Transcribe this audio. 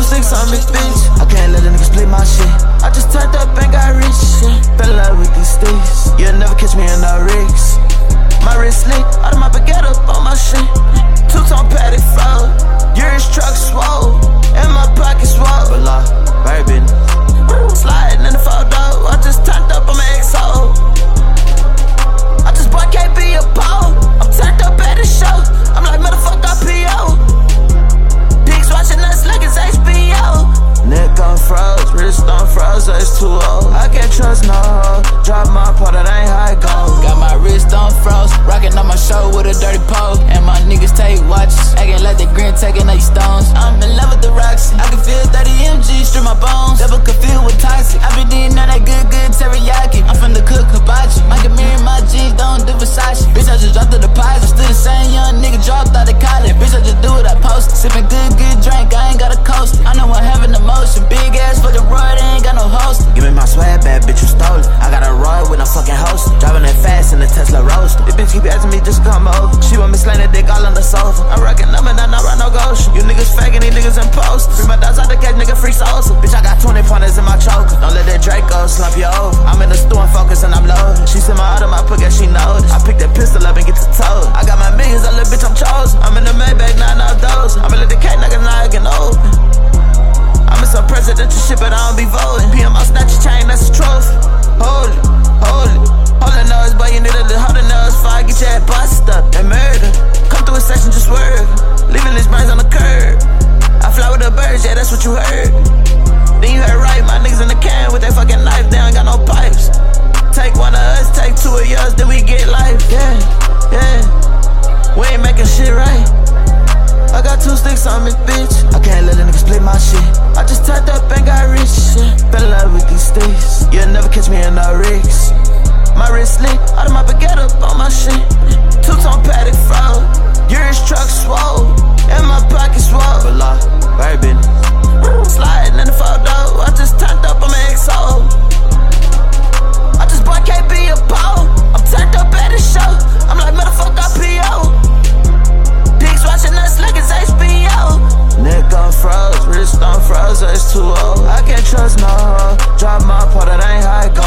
2 sticks on me, bitch. I can't let a nigga split my shit. I just turned up and got rich, yeah. Fell in love with these sticks. You'll never catch me in no rigs. My wrist slick, out of my baguette up on my shit. 2-tone paddock flow, yours truck swole, and my pocket swole. But like, baby, sliding in the photo. I just turned up on my XO. I just bought KB a pole. I'm turned up at the show. I'm like, motherfucker, PO. Pigs watching us like it's HBO. Neck on froze, wrist on froze, it's too old. I can't trust no hoe. Drop my pot, that ain't how it goes. Got my wrist on froze, rocking on my show with a dirty pole. And my niggas take watches, acting like they green, taking 8 stones. I'm in love with the rocks, I can feel 30 mg strip my bones. Double confused with toxic, I been eating all that good teriyaki. I'm finna cook hibachi, I can mirror my jeans, don't do Versace. Bitch, I just dropped the deposit, still the same young nigga dropped out of college. Bitch, I just do what I post, sipping good drink, I ain't got a coaster. I know I'm having emotion, big ass for the road, ain't got no host. Give me my swag, bad bitch, you stole it. I got a ride with no fucking host, driving that fast in the Tesla Roadster. This bitch keep asking me just come over. She want me slaying that dick all on the sofa. I'm rocking up and down, I ride no ghost. You niggas faking, these niggas imposters. Free my dogs out the cage, nigga free salsa. Bitch, I got 20 pointers in my choker. Don't let that Draco slump you over. I'm in the store and focus and I'm loaded. She said my auto, my pocket, she noticed. I picked that pistol up and get to toe. I got my millions, that little bitch, I'm chosen. I'm in the Maybach, now I'm dozing. I'ma let the cat nigga now I can open. I'm in some presidential shit, but I don't be voting. PM, I'll snatch your chain, that's a trophy. Hold it, hold it. Hold the nose, but you need to hold the nose before I get your head bust up and murder. Come through a section, just swerve. Leaving these brains on the curb. I fly with the birds, yeah, that's what you heard. Then you heard right, my niggas in the can with that fucking knife, they ain't got no pipes. Take one of us, take 2 of yours, then we get life, yeah, yeah. We ain't making shit right. I got 2 sticks on me, bitch. I can't let a nigga split my shit. I just turned up and got rich, yeah. Fell in love with these sticks. You'll never catch me in no rigs. My wrist slick, out of my baguette up on my shit. 2-tone paddock flow, yours truck swole, and my pocket swole. But like, baby, sliding in the photo. I just turned up on my XO. I just bought KB a pole. I'm turned up at the show. I'm like, motherfucker, PO. Pigs watching us like it's HBO. Neck on froze, wrist on froze, it's too old. I can't trust no hoe. Drop my pot, that ain't how it goes.